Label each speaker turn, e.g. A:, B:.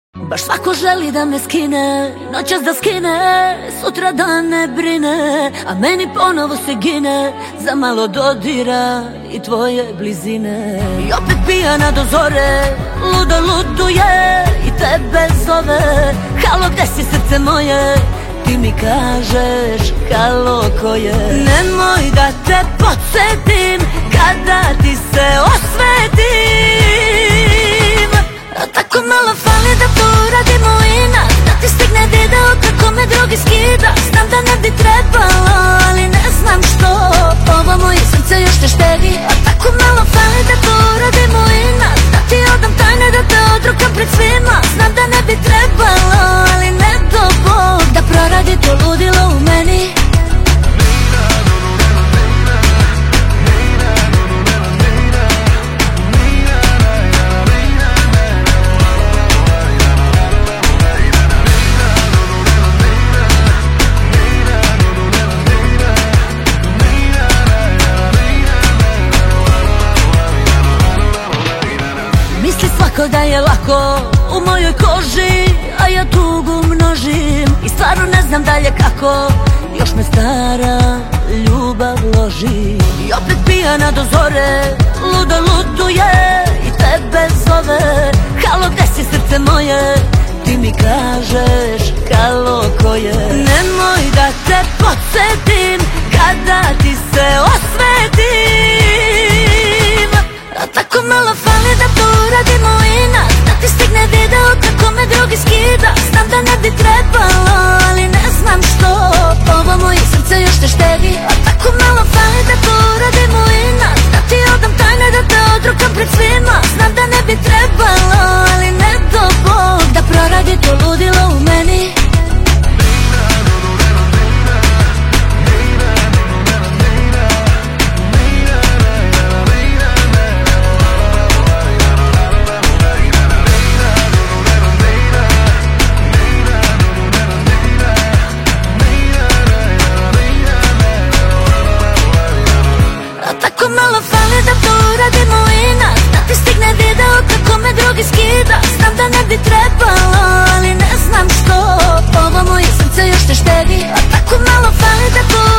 A: Baš svako želi da me skine, noćas da skine, sutra da ne brine, a meni ponovo se gine za malo dodira i tvoje blizine. I opet pijana do zore, ludo luduje i tebe zove. Halo, gde si srce moje? Ti mi kažeš halo, ko je? Nemoj da te podsjetim kada ti se osvetim, a tako malo fali da to uradimo inat, da ti stigne video kako me drugi skida. Znam da ne bi trebalo, ali ne znam što, ovo moje srce još te štedi. A tako malo fali da to uradimo inat, da ti odam tajne, da te odrukam pred svima. Znam da ne bi trebalo, ali ne do Bog da proradi to ludilo u meni. Svako da je lako u mojoj koži, a ja tugu množim i stvarno ne znam dalje kako. Još me stara ljubav loži i opet pijana do zore, ludo luduje i tebe zove. Halo, gde si srce moje? Ti mi kažeš halo, ko je? Nemoj da te podsjetim kada ti se osvetim, a tako malo fali da to uradimo inat, da ti stigne video kako me drugi skida. Znam da ne bi trebalo, ali ne znam što, ovo moje srce još te štedi. A tako malo fali da to uradimo inat, da ti odam tajne, da te odrukam pred svima. Znam da ne bi trebalo, ali ne do Bog da proradi to ludilo u meni. Malo fali da to uradimo inat, da ti stigne video kako me drugi skida. Znam da ne bi trebalo, ali ne znam što, ovo moje srce još te štedi. A tako malo fali da to